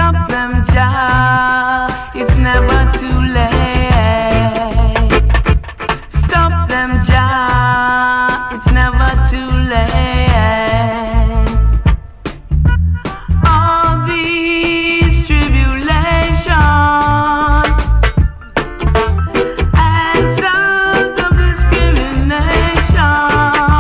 Stop them, Jah, it's never too late. Stop them, Jah, it's never too late. All these tribulations and sounds of discrimination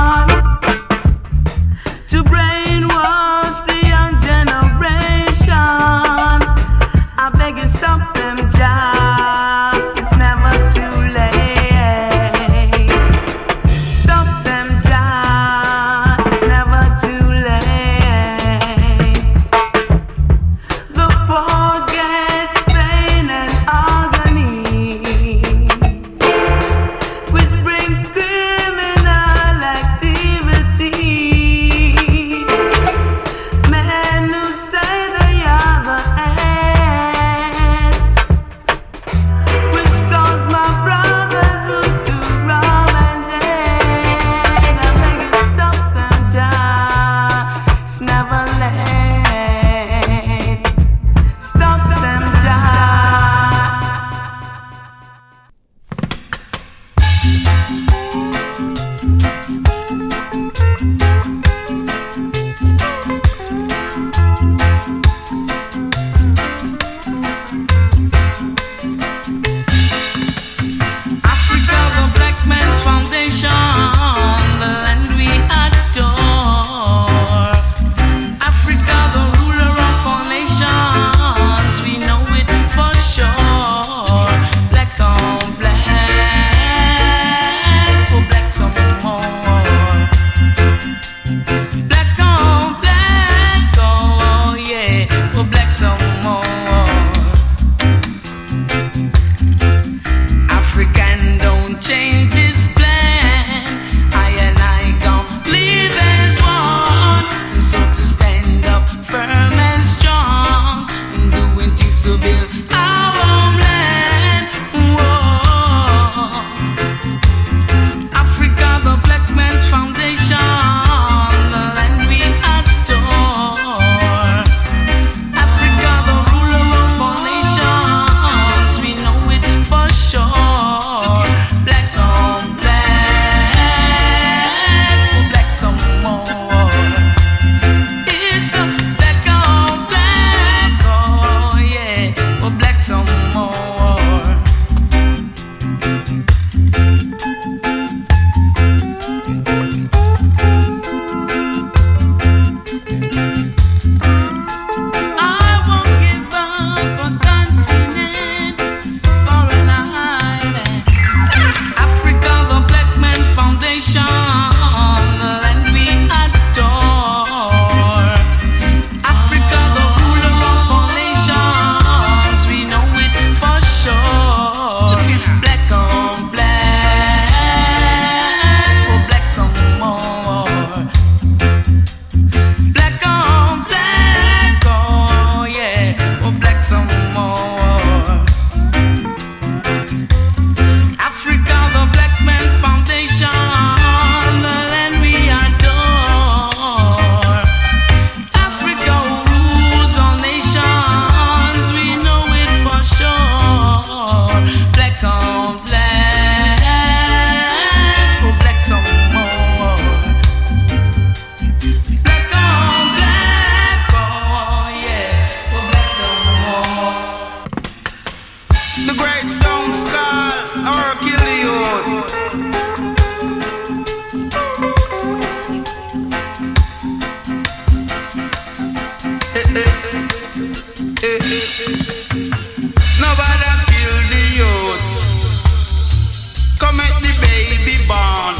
to brainwash the young generation. I beg you, stop them, Jah, it's never too late. Stop them, Jah, it's never too late. The poor gets pain and agony, which bring criminal activity. Men who say they are the ends, which cause my brothers to rob and dead. I beg you, stop them, Jah, it's never late. Stop them, Jah. Africa, the black man's foundation, the land we adore. Africa, the ruler of all nations, we know it for sure. Black on black, oh black some more. Black on black, oh yeah, oh black some more. African don't change this plan. I and I gon' live as one. So to stand up firm and strong, doing things to build our homeland. Whoa. Africa, the black man's foundation, the land we adore. Africa, the ruler of all nations, we know it for sure. Black on black, oh black some more. It's a black on black, oh yeah, oh black some more. I won't give up a continent for an island. Africa, the black man foundation, the land we adore. Africa, the ruler of all nations, we know it for sure. Black on black, oh black some more. Black on black, oh yeah, oh black some more. Africa, the black man foundation, the land we adore. Africa rules all nations, we know it for sure. Black on black, oh black some more. Black on black, oh yeah, oh black some more. The great Stone Skull, Hercules. Nobody kill the youth. Come make the baby born.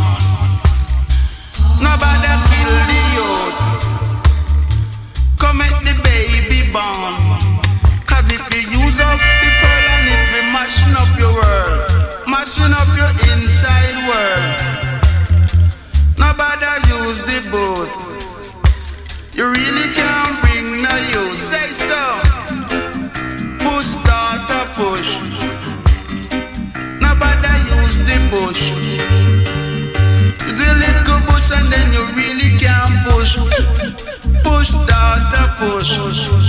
Nobody kill the youth. Come make the baby born. 'Cause if you use up the pearl and if we mashing up your world, mashing up your inside world. Nobody use the boat. You really can't bring no use. Say so. Push, start a push. Nobody use the bush. The little bush and then you really can't push. Push, start a push.